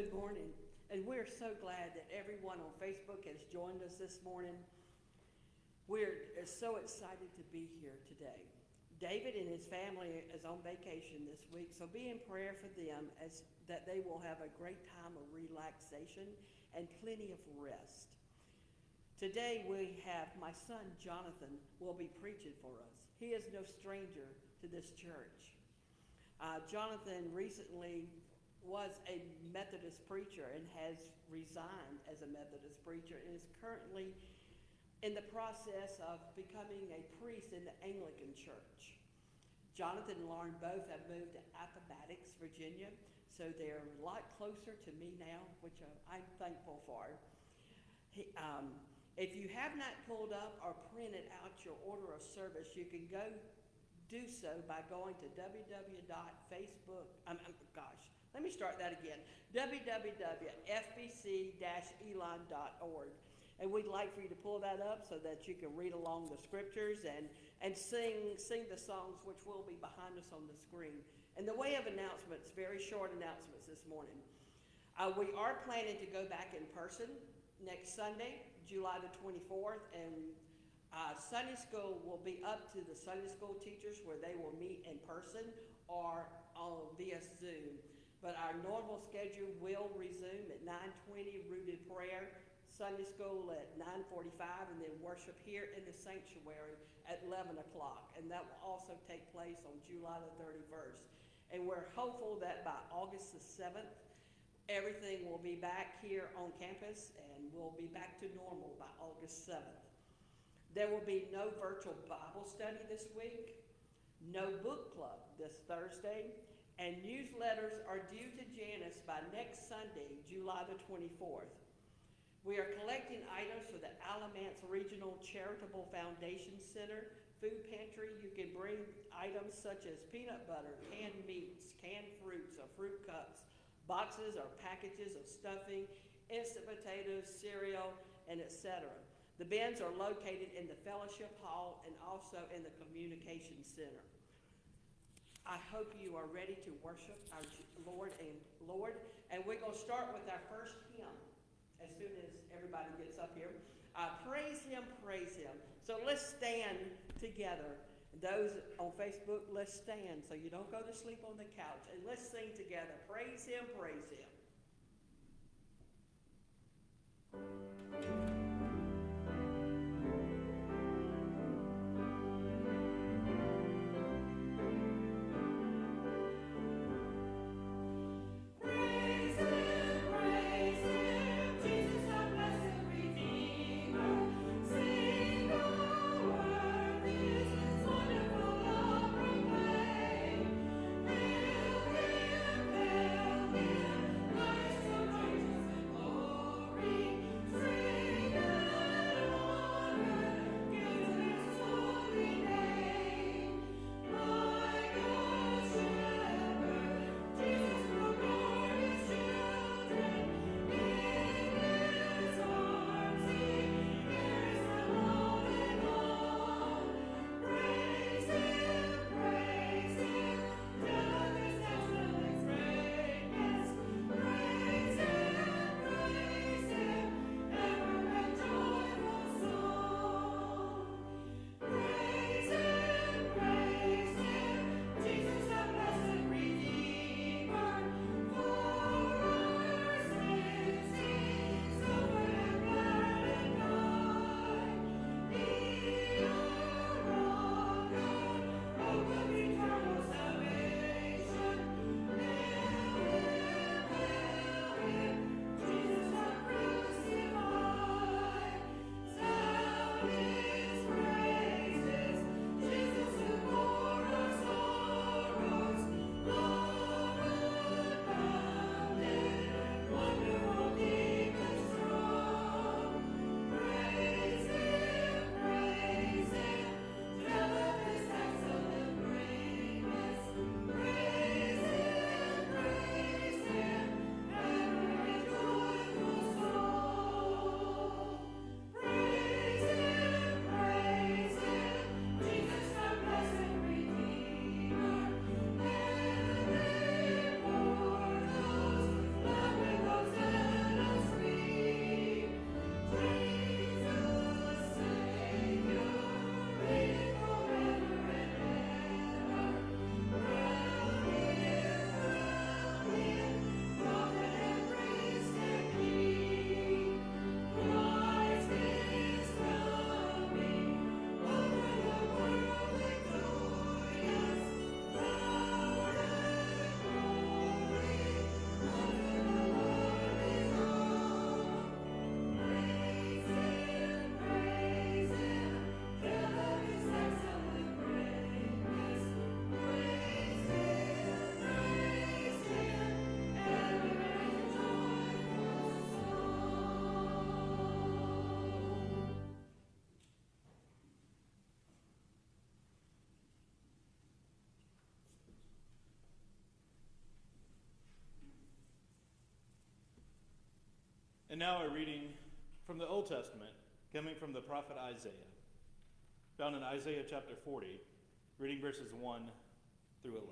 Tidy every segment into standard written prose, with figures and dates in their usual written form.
Good morning, and we're so glad that everyone on Facebook has joined us this morning. We're so excited to be here today. David and his family is on vacation this week, so be in prayer for them as that they will have a great time of relaxation and plenty of rest. Today we have my son Jonathan will be preaching for us. He is no stranger to this church. Jonathan recently was a Methodist preacher and has resigned as a Methodist preacher and is currently in the process of becoming a priest in the Anglican Church. Jonathan and Lauren both have moved to Appomattox, Virginia, so they're a lot closer to me now, which I'm thankful for. If you have not pulled up or printed out your order of service, you can go do so by going to www.elon.org. And we'd like for you to pull that up so that you can read along the scriptures and sing the songs which will be behind us on the screen. In the way of announcements, very short announcements this morning. We are planning to go back in person next Sunday, July the 24th, and Sunday school will be up to the Sunday school teachers where they will meet in person or via Zoom. But our normal schedule will resume at 9:20, rooted prayer, Sunday school at 9:45, and then worship here in the sanctuary at 11 o'clock. And that will also take place on July the 31st. And we're hopeful that by August the 7th, everything will be back here on campus and we'll be back to normal by August 7th. There will be no virtual Bible study this week, no book club this Thursday, and newsletters are due to Janice by next Sunday, July the 24th. We are collecting items for the Alamance Regional Charitable Foundation Center food pantry. You can bring items such as peanut butter, canned meats, canned fruits or fruit cups, boxes or packages of stuffing, instant potatoes, cereal, and etc. The bins are located in the fellowship hall and also in the communication center. I hope you are ready to worship our Lord, and we're going to start with our first hymn as soon as everybody gets up here. Praise Him, praise Him. So let's stand together. Those on Facebook, let's stand so you don't go to sleep on the couch, and let's sing together. Praise Him, praise Him. Sing And now a reading from the Old Testament, coming from the prophet Isaiah, found in Isaiah chapter 40, reading verses 1 through 11.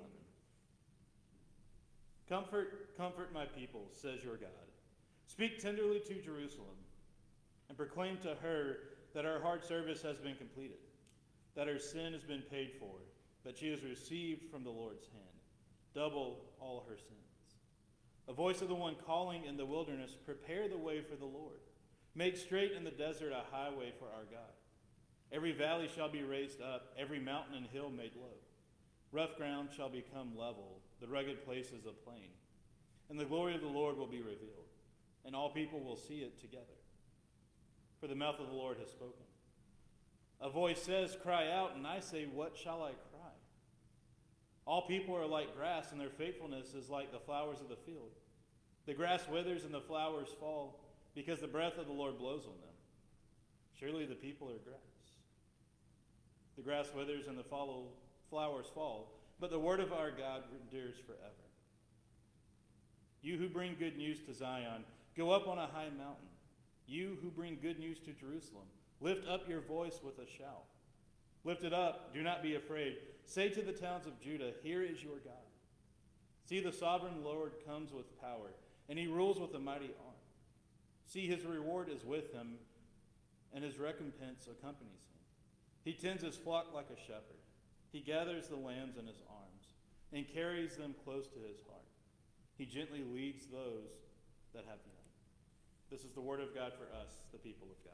Comfort, comfort my people, says your God. Speak tenderly to Jerusalem, and proclaim to her that her hard service has been completed, that her sin has been paid for, that she has received from the Lord's hand double all her sins. A voice of the one calling in the wilderness, prepare the way for the Lord. Make straight in the desert a highway for our God. Every valley shall be raised up, every mountain and hill made low. Rough ground shall become level, the rugged places a plain. And the glory of the Lord will be revealed, and all people will see it together. For the mouth of the Lord has spoken. A voice says, cry out, and I say, what shall I cry? All people are like grass, and their faithfulness is like the flowers of the field. The grass withers and the flowers fall, because the breath of the Lord blows on them. Surely the people are grass. The grass withers and the flowers fall, but the word of our God endures forever. You who bring good news to Zion, go up on a high mountain. You who bring good news to Jerusalem, lift up your voice with a shout. Lift it up, do not be afraid. Say to the towns of Judah, here is your God. See, the sovereign Lord comes with power, and he rules with a mighty arm. See, his reward is with him, and his recompense accompanies him. He tends his flock like a shepherd. He gathers the lambs in his arms and carries them close to his heart. He gently leads those that have young. This is the word of God for us, the people of God.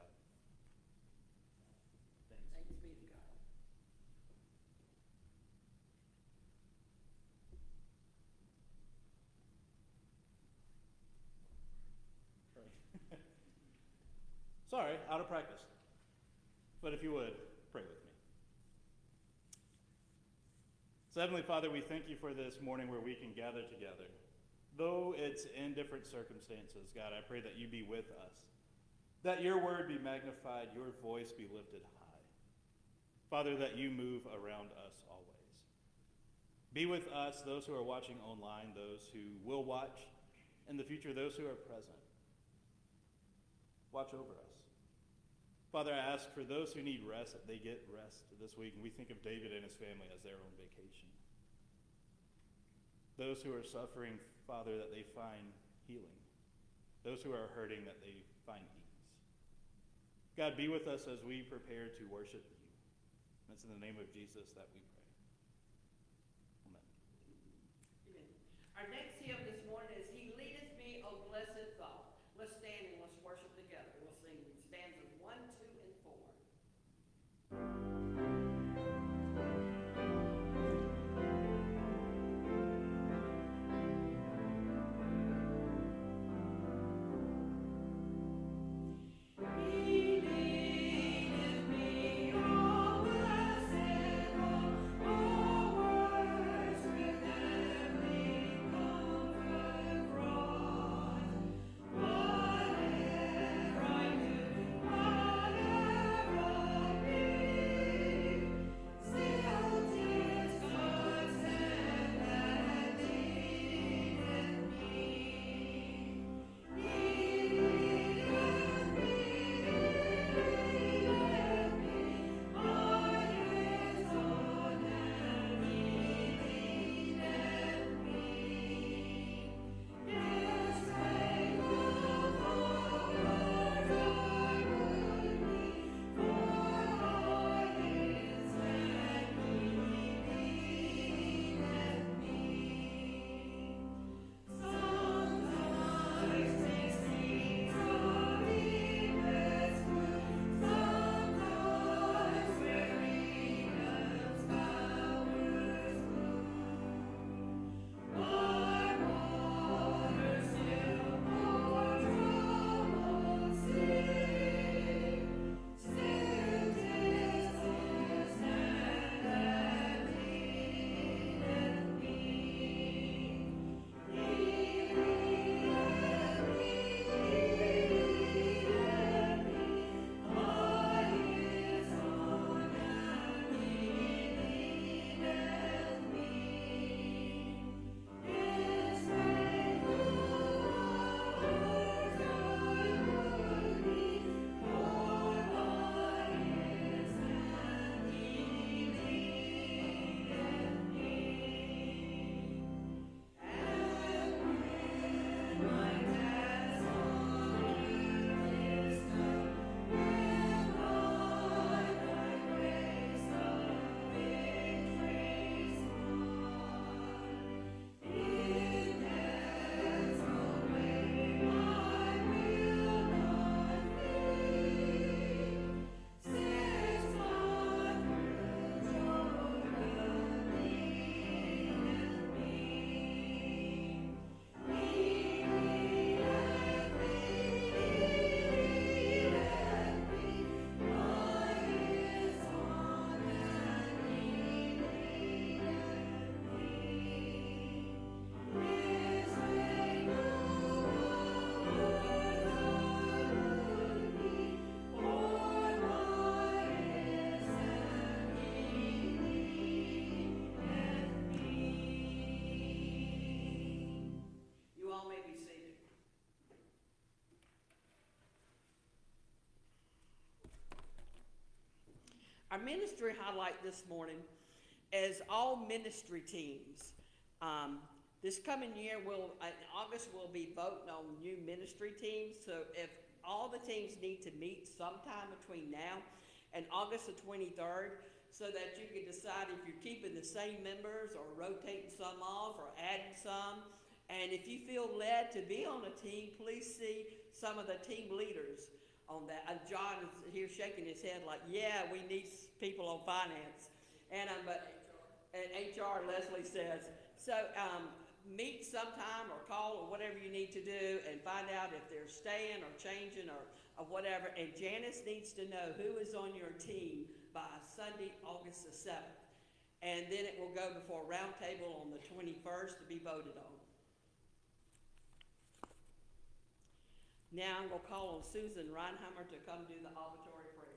Thanks be to God. Sorry, out of practice. But if you would, pray with me. So Heavenly Father, we thank you for this morning where we can gather together. Though it's in different circumstances, God, I pray that you be with us, that your word be magnified, your voice be lifted high. Father, that you move around us always. Be with us, those who are watching online, those who will watch in the future, those who are present. Watch over us. Father, I ask for those who need rest, that they get rest this week. And we think of David and his family as their own vacation. Those who are suffering, Father, that they find healing. Those who are hurting, that they find ease. God, be with us as we prepare to worship you. And it's in the name of Jesus that we pray. Amen. Amen. Our next hymn this morning is He Leadeth Me, O Blessed Thought. Let's stand and let's worship together. We'll sing stanzas 1, 2, and 4. He leadeth me, O blessed Lord. Our ministry highlight this morning is all ministry teams. This coming year, in August, we'll be voting on new ministry teams. So if all the teams need to meet sometime between now and August the 23rd, so that you can decide if you're keeping the same members or rotating some off or adding some. And if you feel led to be on a team, please see some of the team leaders on that. And John is here shaking his head like, yeah, we need people on finance. And HR, Leslie says. So meet sometime or call or whatever you need to do and find out if they're staying or changing or whatever. And Janice needs to know who is on your team by Sunday, August the 7th. And then it will go before roundtable on the 21st to be voted on. Now I'm going to call on Susan Reinheimer to come do the offertory prayer.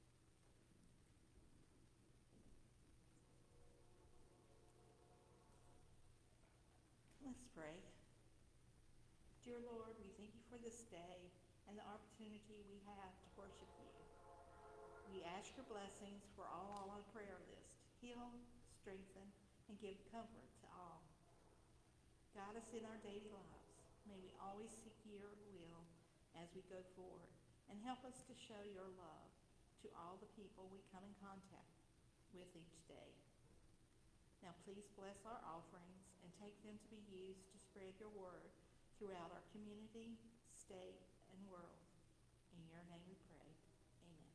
Let's pray. Dear Lord, we thank you for this day and the opportunity we have to worship you. We ask your blessings for all on the prayer list. Heal, strengthen, and give comfort to all. Guide us in our daily lives. May we always seek your will as we go forward, and help us to show your love to all the people we come in contact with each day. Now please bless our offerings and take them to be used to spread your word throughout our community, state, and world. In your name we pray. Amen.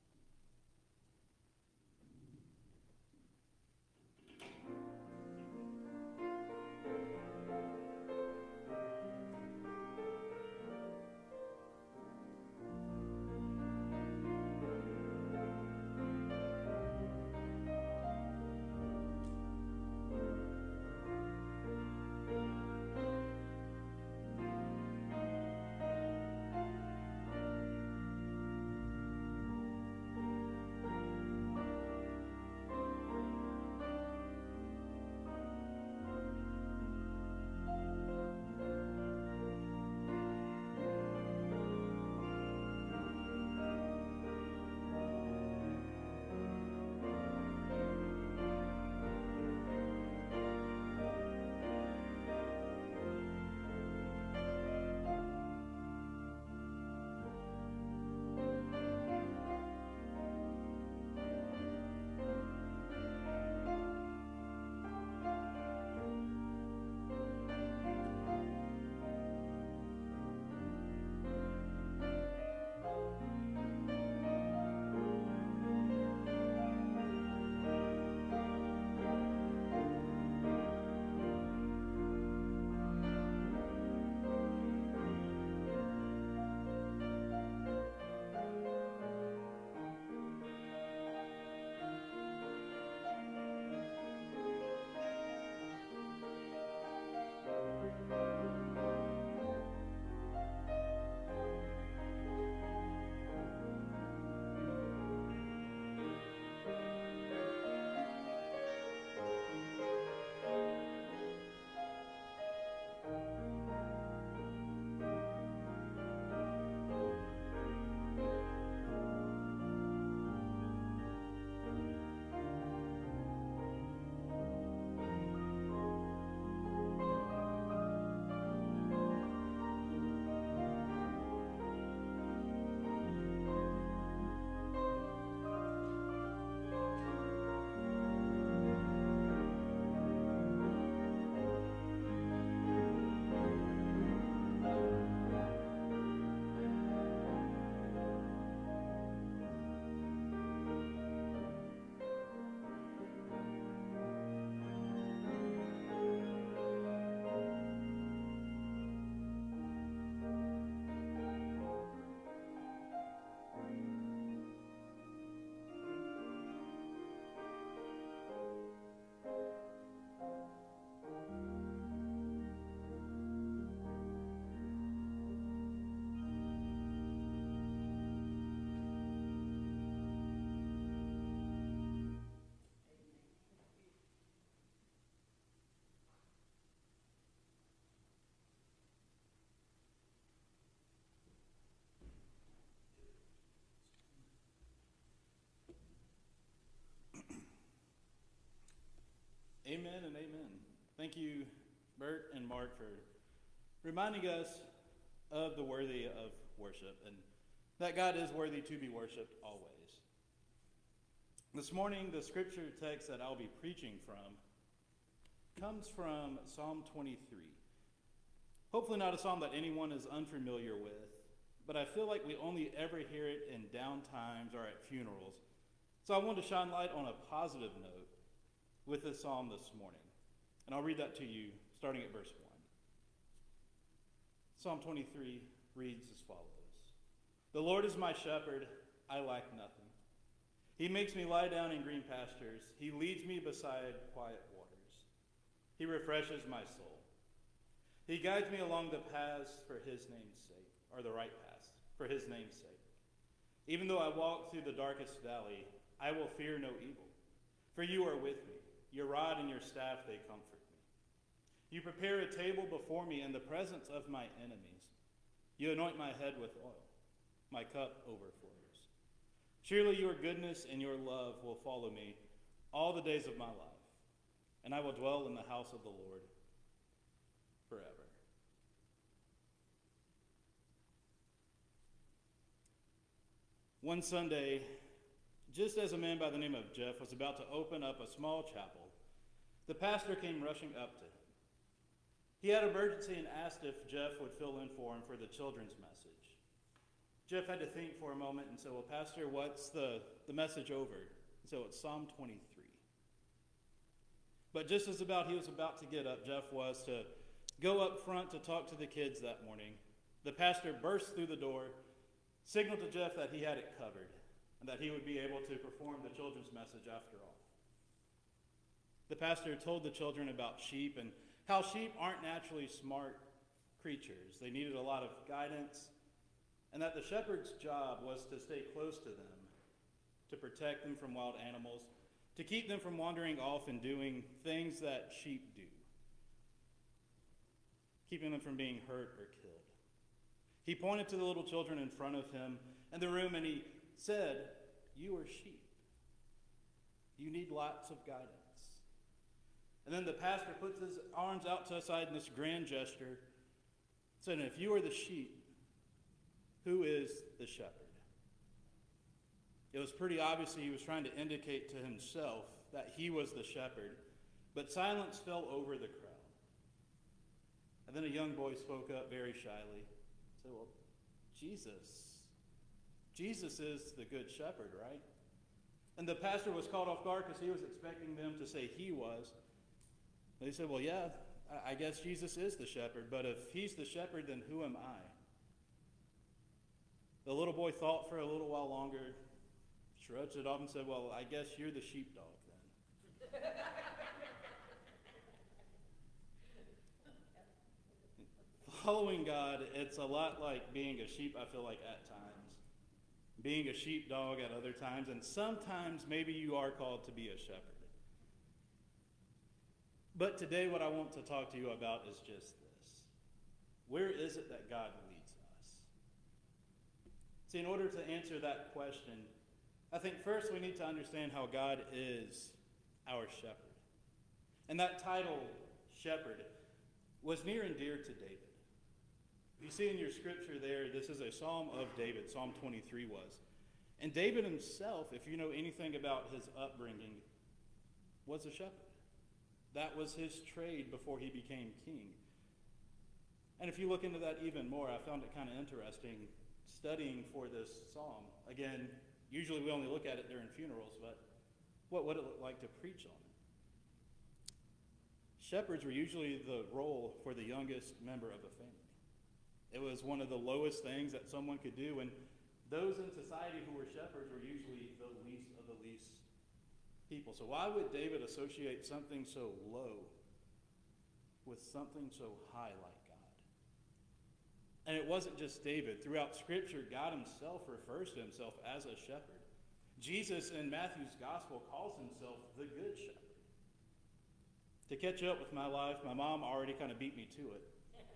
Thank you, Bert and Mark, for reminding us of the worthy of worship and that God is worthy to be worshiped always. This morning, the scripture text that I'll be preaching from comes from Psalm 23. Hopefully not a psalm that anyone is unfamiliar with, but I feel like we only ever hear it in down times or at funerals. So I want to shine light on a positive note with this psalm this morning. And I'll read that to you starting at verse 1. Psalm 23 reads as follows. The Lord is my shepherd, I lack nothing. He makes me lie down in green pastures. He leads me beside quiet waters. He refreshes my soul. He guides me along the paths for his name's sake, or the right paths, for his name's sake. Even though I walk through the darkest valley, I will fear no evil, for you are with me. Your rod and your staff, they comfort me. You prepare a table before me in the presence of my enemies. You anoint my head with oil. My cup overflows. Surely your goodness and your love will follow me all the days of my life, and I will dwell in the house of the Lord forever. One Sunday, just as a man by the name of Jeff was about to open up a small chapel, the pastor came rushing up to him. He had an emergency and asked if Jeff would fill in for him for the children's message. Jeff had to think for a moment and said, well, Pastor, what's the message over? So it's Psalm 23. But just as he was about to get up, Jeff was to go up front to talk to the kids that morning. The pastor burst through the door, signaled to Jeff that he had it covered, and that he would be able to perform the children's message after all. The pastor told the children about sheep and how sheep aren't naturally smart creatures. They needed a lot of guidance, and that the shepherd's job was to stay close to them, to protect them from wild animals, to keep them from wandering off and doing things that sheep do, keeping them from being hurt or killed. He pointed to the little children in front of him in the room, and he said, you are sheep. You need lots of guidance. And then the pastor puts his arms out to the side in this grand gesture, saying, if you are the sheep, who is the shepherd? It was pretty obvious he was trying to indicate to himself that he was the shepherd, but silence fell over the crowd. And then a young boy spoke up very shyly, said, well, Jesus is the good shepherd, right? And the pastor was caught off guard because he was expecting them to say he was. They said, well, yeah, I guess Jesus is the shepherd, but if he's the shepherd, then who am I? The little boy thought for a little while longer, shrugged it off and said, well, I guess you're the sheepdog then. Following God, it's a lot like being a sheep, I feel like, at times. Being a sheepdog at other times, and sometimes maybe you are called to be a shepherd. But today what I want to talk to you about is just this. Where is it that God leads us? See, in order to answer that question, I think first we need to understand how God is our shepherd. And that title, shepherd, was near and dear to David. You see in your scripture there, this is a psalm of David, Psalm 23 was. And David himself, if you know anything about his upbringing, was a shepherd. That was his trade before he became king. And if you look into that even more, I found it kind of interesting studying for this psalm. Again, usually we only look at it during funerals, but what would it look like to preach on it? Shepherds were usually the role for the youngest member of a family. It was one of the lowest things that someone could do, and those in society who were shepherds were usually the least of the least people. So why would David associate something so low with something so high like God? And it wasn't just David. Throughout Scripture, God himself refers to himself as a shepherd. Jesus in Matthew's Gospel calls himself the Good Shepherd. To catch up with my life, my mom already kind of beat me to it.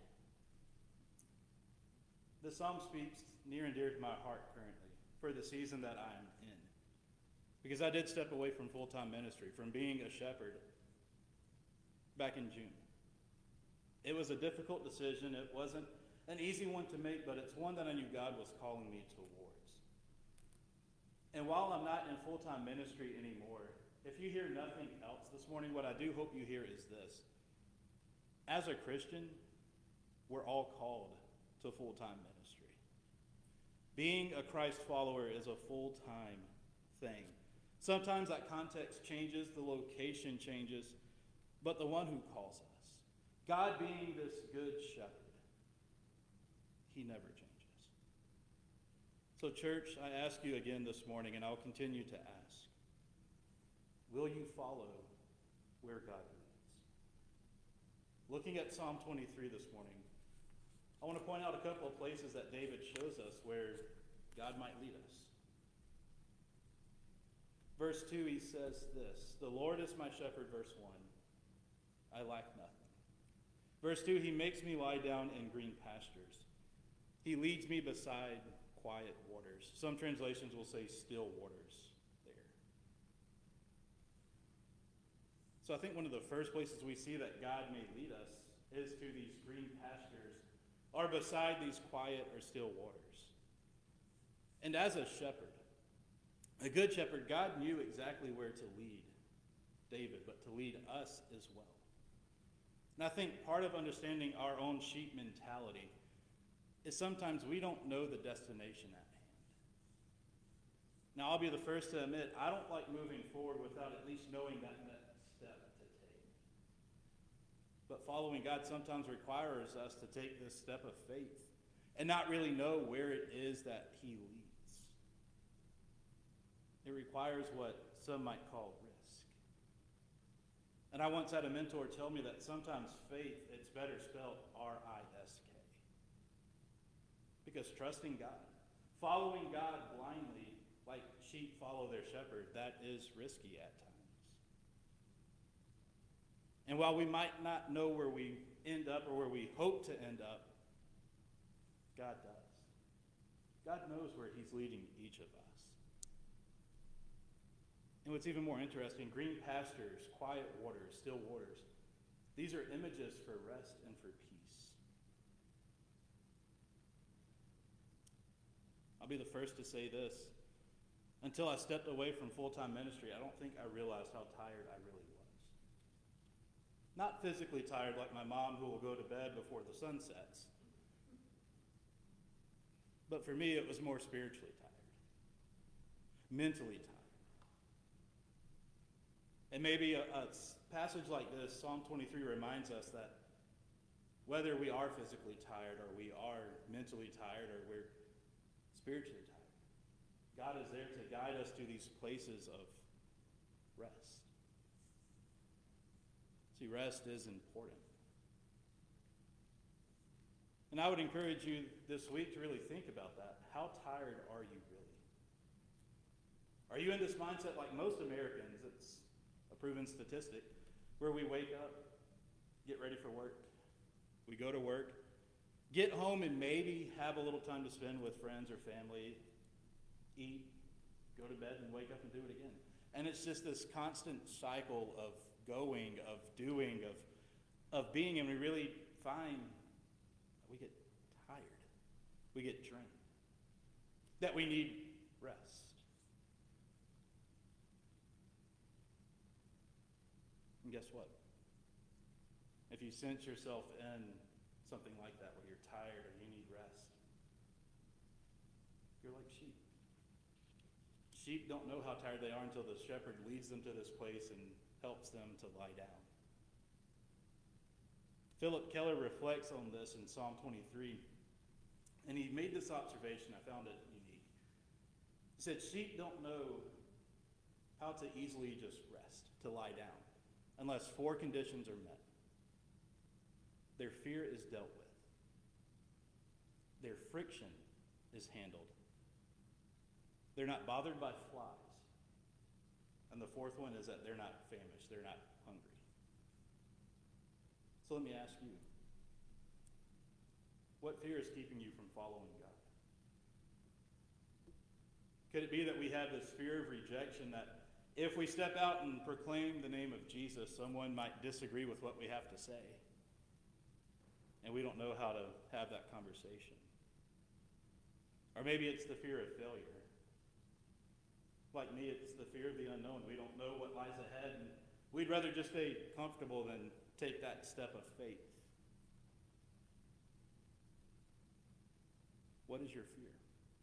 The psalm speaks near and dear to my heart currently for the season that I am in. Because I did step away from full-time ministry, from being a shepherd. back in June. It was a difficult decision. It wasn't an easy one to make, but it's one that I knew God was calling me towards. And while I'm not in full-time ministry anymore, if you hear nothing else this morning, what I do hope you hear is this. As a Christian, we're all called to full-time ministry. Being a Christ follower is a full-time thing. Sometimes that context changes, the location changes, but the one who calls us, God being this good shepherd, he never changes. So church, I ask you again this morning, and I'll continue to ask, will you follow where God leads? Looking at Psalm 23 this morning, I want to point out a couple of places that David shows us where God might lead us. Verse 2, he says this, "The Lord is my shepherd," verse 1, "I lack nothing." Verse 2, "He makes me lie down in green pastures. He leads me beside quiet waters." Some translations will say still waters there. So I think one of the first places we see that God may lead us is to these green pastures or beside these quiet or still waters. And as a shepherd, a good shepherd, God knew exactly where to lead David, but to lead us as well. And I think part of understanding our own sheep mentality is sometimes we don't know the destination at hand. Now, I'll be the first to admit, I don't like moving forward without at least knowing that next step to take. But following God sometimes requires us to take this step of faith and not really know where it is that he leads. It requires what some might call risk. And I once had a mentor tell me that sometimes faith, it's better spelled R-I-S-K. Because trusting God, following God blindly, like sheep follow their shepherd, that is risky at times. And while we might not know where we end up or where we hope to end up, God does. God knows where he's leading each of us. And what's even more interesting, green pastures, quiet waters, still waters, these are images for rest and for peace. I'll be the first to say this. Until I stepped away from full-time ministry, I don't think I realized how tired I really was. Not physically tired like my mom who will go to bed before the sun sets. But for me, it was more spiritually tired, mentally tired. And maybe a passage like this, Psalm 23, reminds us that whether we are physically tired or we are mentally tired or we're spiritually tired, God is there to guide us to these places of rest. See, rest is important. And I would encourage you this week to really think about that. How tired are you really? Are you in this mindset like most Americans? It's a proven statistic where we wake up, get ready for work, we go to work, get home and maybe have a little time to spend with friends or family, eat, go to bed, and wake up and do it again. And it's just this constant cycle of going, of doing, of being, and we really find we get tired, we get drained, that we need rest. And guess what? If you sense yourself in something like that, where you're tired or you need rest, you're like sheep. Sheep don't know how tired they are until the shepherd leads them to this place and helps them to lie down. Philip Keller reflects on this in Psalm 23, and he made this observation. I found it unique. He said, sheep don't know how to easily just rest, to lie down, unless 4 conditions are met. Their fear is dealt with. Their friction is handled. They're not bothered by flies. And the 4th one is that they're not famished, they're not hungry. So let me ask you, what fear is keeping you from following God? Could it be that we have this fear of rejection that If we step out and proclaim the name of Jesus, someone might disagree with what we have to say. And we don't know how to have that conversation. Or maybe it's the fear of failure. Like me, it's the fear of the unknown. We don't know what lies ahead, and we'd rather just stay comfortable than take that step of faith. What is your fear?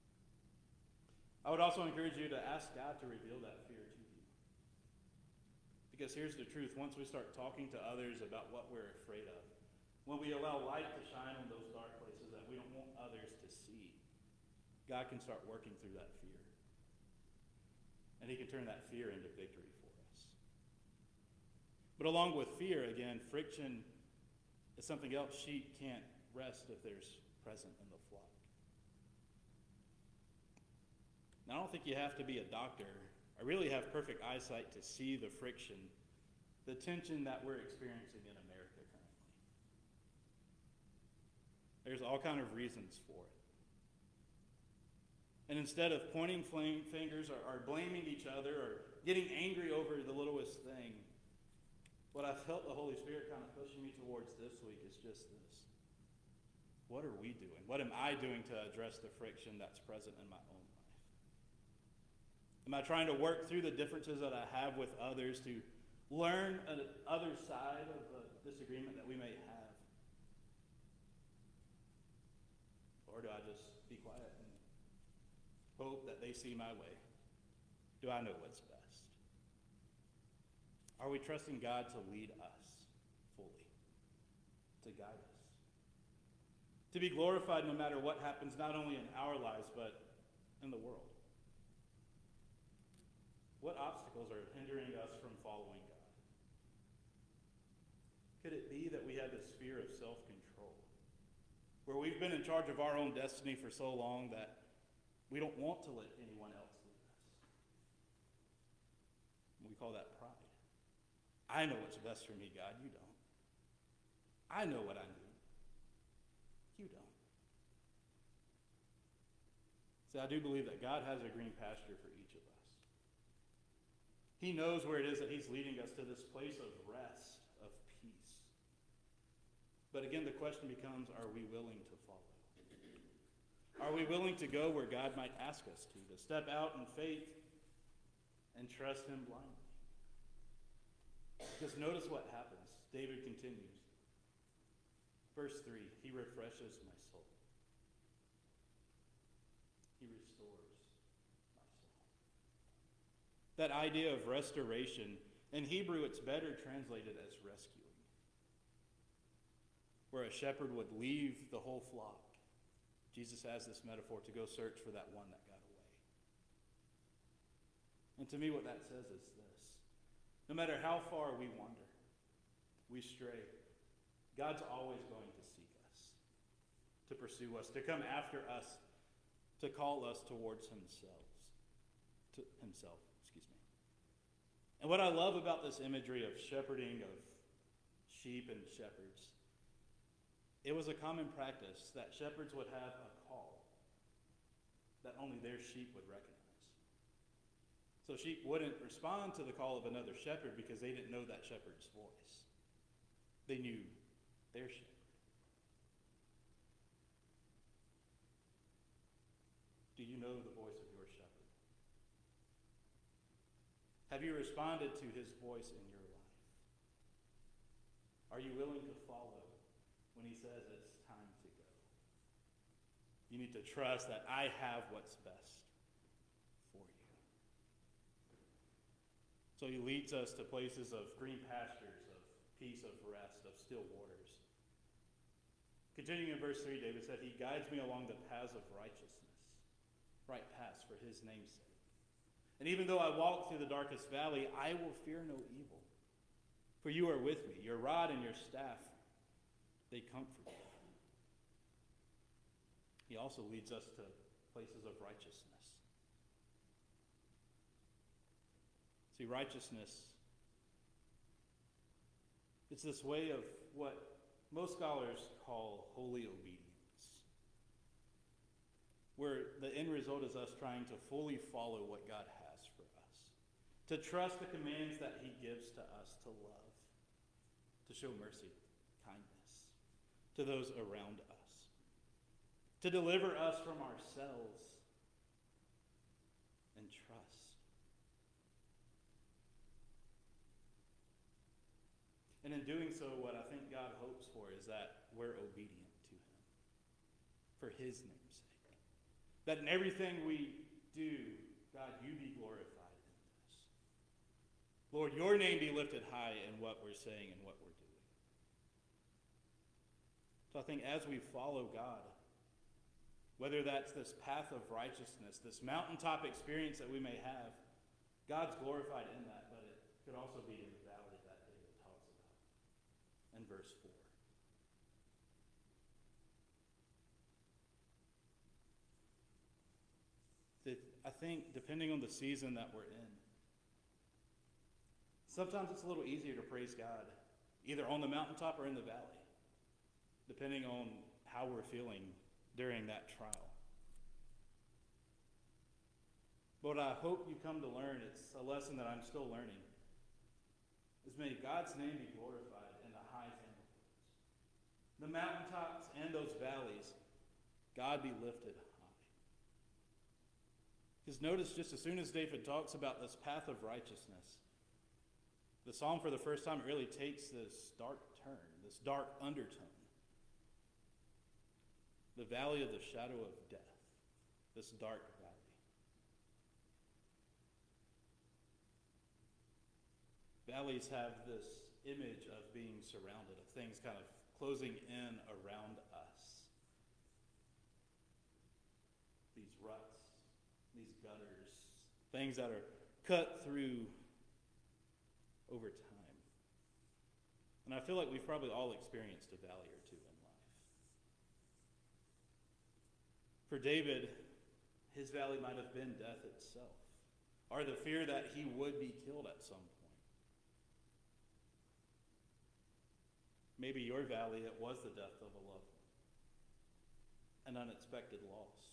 I would also encourage you to ask God to reveal that fear to you. Because here's the truth. Once we start talking to others about what we're afraid of, when we allow light to shine on those dark places that we don't want others to see, God can start working through that fear. And he can turn that fear into victory for us. But along with fear, again, friction is something else. Sheep can't rest if there's present in the flock. Now, I don't think you have to be a doctor or really have perfect eyesight to see the friction, the tension that we're experiencing in America currently. There's all kinds of reasons for it. And instead of pointing fingers or blaming each other or getting angry over the littlest thing, what I felt the Holy Spirit kind of pushing me towards this week is just this. What are we doing? What am I doing to address the friction that's present in my own life? Am I trying to work through the differences that I have with others to learn another side of the disagreement that we may have? Or do I just be quiet and hope that they see my way? Do I know what's best? Are we trusting God to lead us fully, to guide us, to be glorified no matter what happens, not only in our lives, but in the world? What obstacles are hindering us from following God? Could it be that we have this fear of self-control, where we've been in charge of our own destiny for so long that we don't want to let anyone else lead us? We call that pride. I know what's best for me, God. You don't. I know what I need. You don't. See, I do believe that God has a green pasture for each of us. He knows where it is that he's leading us, to this place of rest, of peace. But again, the question becomes, are we willing to follow? Are we willing to go where God might ask us to step out in faith and trust him blindly? Because notice what happens. David continues. Verse 3, he refreshes my soul. He restores my soul. That idea of restoration, in Hebrew it's better translated as rescuing, where a shepherd would leave the whole flock. Jesus has this metaphor to go search for that one that got away. And to me what that says is this. No matter how far we wander, we stray, God's always going to seek us, to pursue us, to come after us, to call us towards himself. And what I love about this imagery of shepherding, of sheep and shepherds, it was a common practice that shepherds would have a call that only their sheep would recognize. So sheep wouldn't respond to the call of another shepherd because they didn't know that shepherd's voice. They knew their shepherd. Do you know the voice of your shepherd? Have you responded to his voice in your life? Are you willing to follow when he says it's time to go? You need to trust that I have what's best for you. So he leads us to places of green pastures, of peace, of rest, of still waters. Continuing in verse 3, David said, he guides me along the paths of righteousness, right paths for his name's sake. And even though I walk through the darkest valley, I will fear no evil. For you are with me. Your rod and your staff, they comfort me. He also leads us to places of righteousness. See, righteousness, it's this way of what most scholars call holy obedience, where the end result is us trying to fully follow what God has for us, to trust the commands that he gives to us to love, to show mercy, kindness to those around us, to deliver us from ourselves and trust. And in doing so, what I think God hopes for is that we're obedient to him for his name's sake. That in everything we do, God, you be glorified in this. Lord, your name be lifted high in what we're saying and what we're doing. So I think as we follow God, whether that's this path of righteousness, this mountaintop experience that we may have, God's glorified in that, but it could also be in the valley that David talks about in verse 4. I think, depending on the season that we're in, sometimes it's a little easier to praise God, either on the mountaintop or in the valley, depending on how we're feeling during that trial. But what I hope you come to learn, it's a lesson that I'm still learning, is may God's name be glorified in the highs and the lows. The mountaintops and those valleys, God be lifted high. Because notice, just as soon as David talks about this path of righteousness, the psalm for the first time really takes this dark turn, this dark undertone. The valley of the shadow of death, this dark valley. Valleys have this image of being surrounded, of things kind of closing in around us. These ruts, these gutters, things that are cut through over time. And I feel like we've probably all experienced a valley or two in life. For David, his valley might have been death itself, or the fear that he would be killed at some point. Maybe your valley, it was the death of a loved one, an unexpected loss,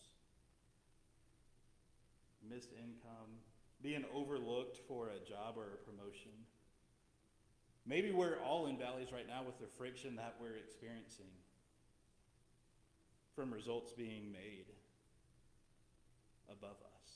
missed income, being overlooked for a job or a promotion. Maybe we're all in valleys right now with the friction that we're experiencing from results being made above us.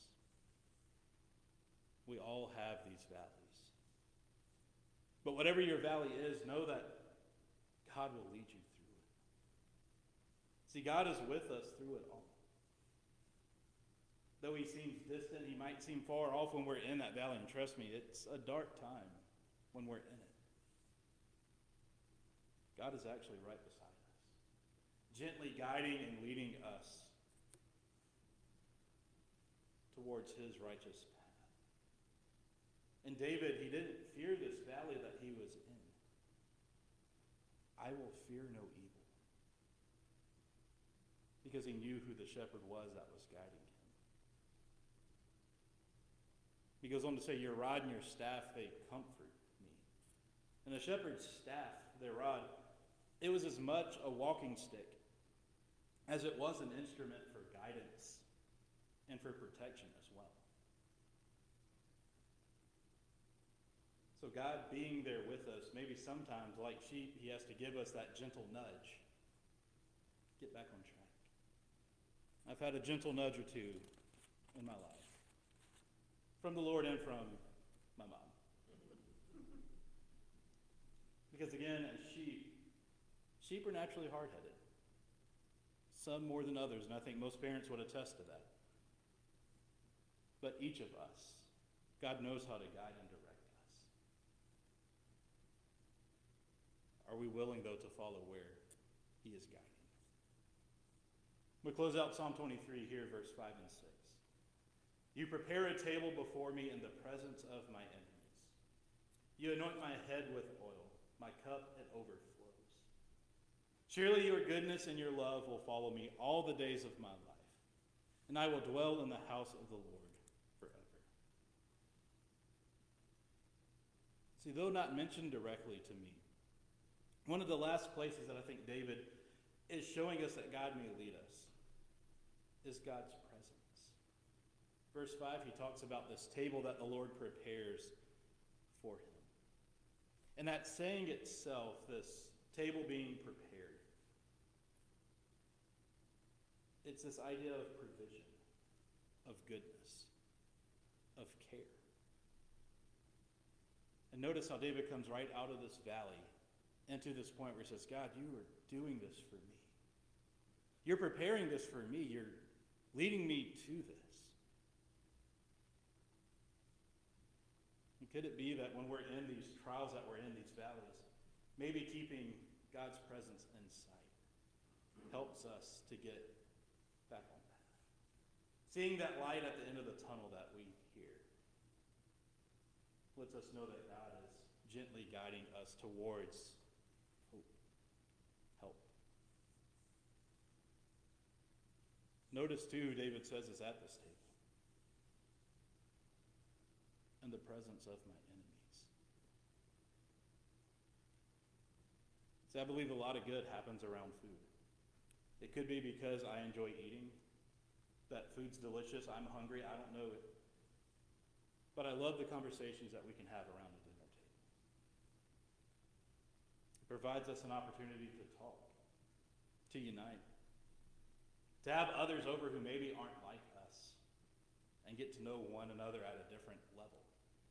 We all have these valleys. But whatever your valley is, know that God will lead you through it. See, God is with us through it all. Though he seems distant, he might seem far off when we're in that valley. And trust me, it's a dark time when we're in it. God is actually right beside us, gently guiding and leading us towards his righteous path. And David, he didn't fear this valley that he was in. I will fear no evil. Because he knew who the shepherd was that was guiding him. He goes on to say, your rod and your staff, they comfort me. And the shepherd's staff, their rod, it was as much a walking stick as it was an instrument for guidance and for protection as well. So God being there with us, maybe sometimes, like sheep, he has to give us that gentle nudge. Get back on track. I've had a gentle nudge or two in my life. From the Lord and from my mom. Because again, as sheep are naturally hard-headed. Some more than others, and I think most parents would attest to that. But each of us, God knows how to guide and direct us. Are we willing, though, to follow where he is guiding? We close out Psalm 23 here, verse 5 and 6. You prepare a table before me in the presence of my enemies. You anoint my head with oil. My cup, it overflows. Surely your goodness and your love will follow me all the days of my life, and I will dwell in the house of the Lord forever. See, though not mentioned directly to me, one of the last places that I think David is showing us that God may lead us is God's presence. Verse 5, he talks about this table that the Lord prepares for him. And that saying itself, this table being prepared, it's this idea of provision, of goodness, of care. And notice how David comes right out of this valley into this point where he says, God, you are doing this for me. You're preparing this for me. You're leading me to this. And could it be that when we're in these trials, that we're in these valleys, maybe keeping God's presence in sight helps us to get back on path? Seeing that light at the end of the tunnel that we hear lets us know that God is gently guiding us towards hope, help. Notice too, David says, is at this table in the presence of my enemies. See, I believe a lot of good happens around food. It could be because I enjoy eating, that food's delicious, I'm hungry, I don't know it. But I love the conversations that we can have around the dinner table. It provides us an opportunity to talk, to unite, to have others over who maybe aren't like us, and get to know one another at a different level.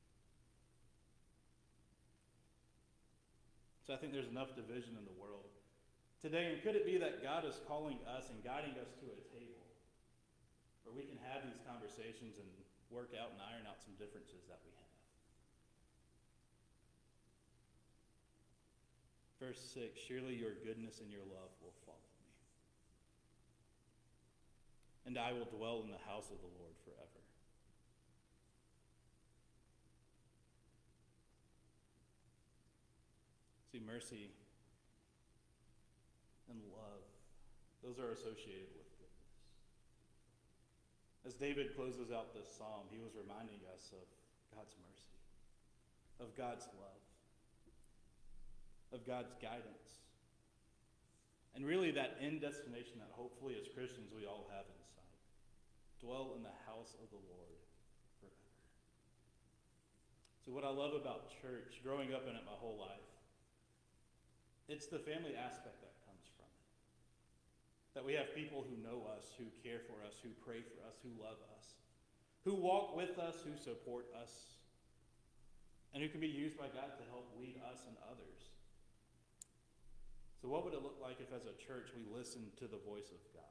So I think there's enough division in the world today, and could it be that God is calling us and guiding us to a table where we can have these conversations and work out and iron out some differences that we have? Verse 6, surely your goodness and your love will follow me, and I will dwell in the house of the Lord forever. See, mercy and love, those are associated with goodness. As David closes out this psalm, he was reminding us of God's mercy, of God's love, of God's guidance, and really that end destination that hopefully as Christians we all have in sight. Dwell in the house of the Lord forever. So what I love about church, growing up in it my whole life, it's the family aspect that comes from it. That we have people who know us, who care for us, who pray for us, who love us, who walk with us, who support us, and who can be used by God to help lead us and others. So what would it look like if as a church we listened to the voice of God?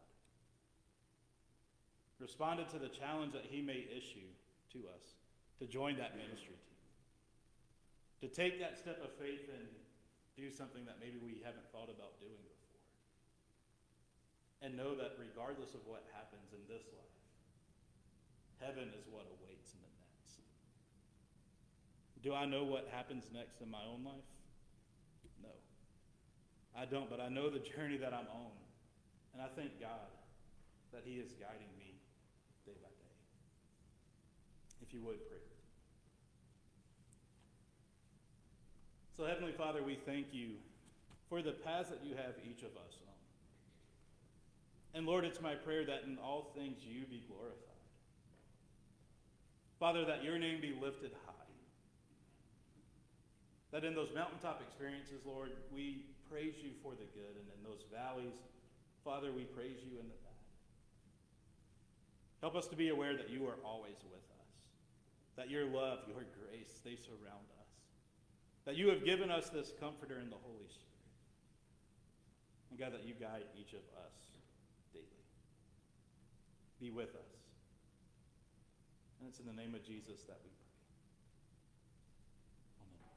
Responded to the challenge that he may issue to us to join that ministry team. To take that step of faith and do something that maybe we haven't thought about doing before. And know that regardless of what happens in this life, heaven is what awaits in the next. Do I know what happens next in my own life? No. I don't, but I know the journey that I'm on. And I thank God that he is guiding me day by day. If you would, pray. So Heavenly Father, we thank you for the paths that you have each of us on. And Lord, it's my prayer that in all things you be glorified. Father, that your name be lifted high. That in those mountaintop experiences, Lord, we praise you for the good. And in those valleys, Father, we praise you in the bad. Help us to be aware that you are always with us. That your love, your grace, they surround us. That you have given us this comforter in the Holy Spirit. And God, that you guide each of us daily. Be with us. And it's in the name of Jesus that we pray. Amen.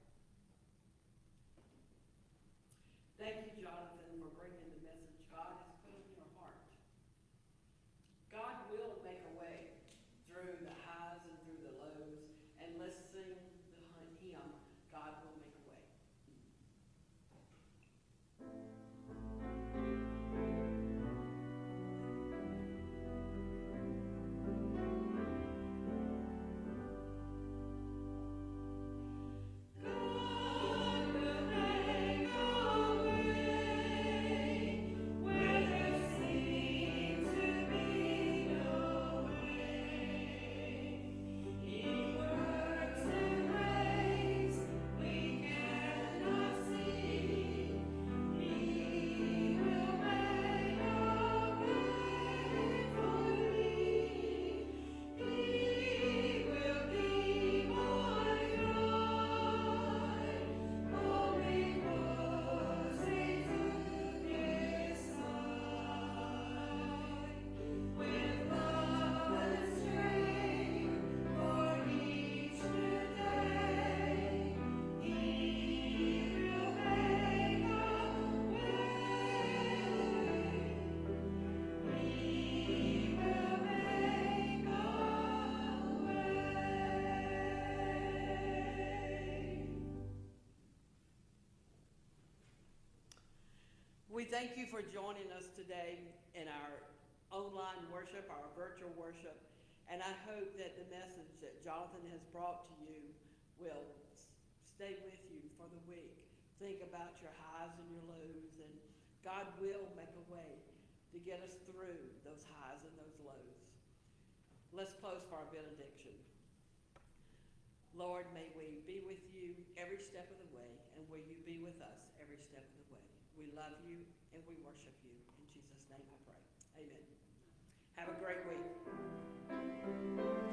Thank you, Jonathan, for bringing the message God has put in your heart. God will make a way through the highs and through the lows. And let's sing the hymn, God will make a way. Where there seems to be no We thank you for joining us today in our online worship, our virtual worship, and I hope that the message that Jonathan has brought to you will stay with you for the week. Think about your highs and your lows, and God will make a way to get us through those highs and those lows. Let's close for our benediction. Lord, may we be with you every step of the way, and will you be with us every step of the way. We love you and we worship you. In Jesus' name I pray. Amen. Have a great week.